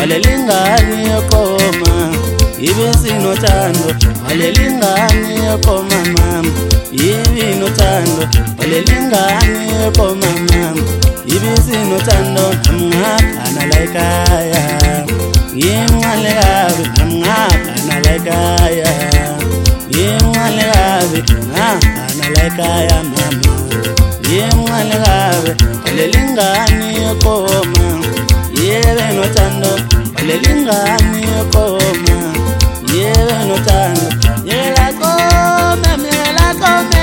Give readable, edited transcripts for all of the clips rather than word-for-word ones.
walelingani yokoma ibisinothando walelingani yokoma mama ibinothando walelingani yokoma mama ibisinothando namngakana laikaya yimngalekabe namngakana laikaya yimngalekabe namngakana laikaya mama yimngalekabe walelingani yokoma yebe nothando walelingani yokoma yebe nothando yela kome mela kome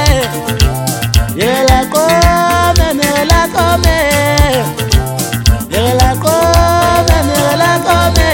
yela kome mela kome yela kome mela kome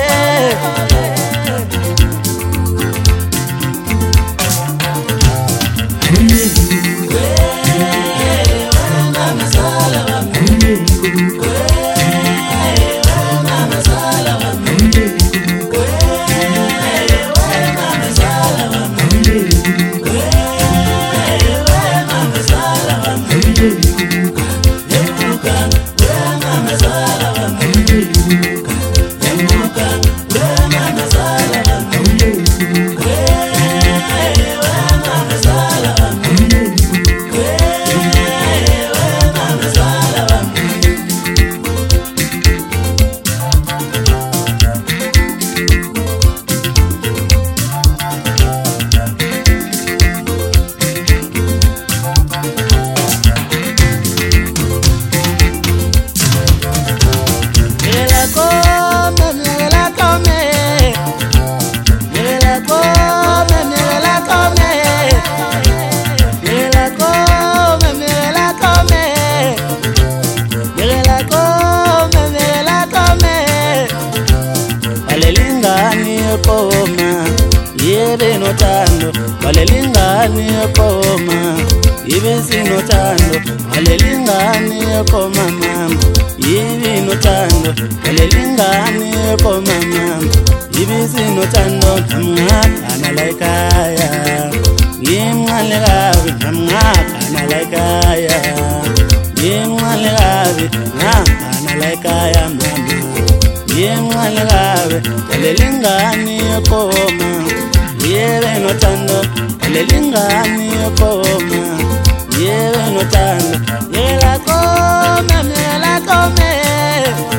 yebe nothando walelingani yokoma ibisinothando walelingani yokoma mama ibinothando walelingani yokoma mama ibisinothando namngakana laikaya yimngalekabe namngakana laikaya yimngalekabe namngakana laikaya mama yimngalekabe walelingani yokoma yebe nothando walelingani yokoma yebe nothando yela kome mela kome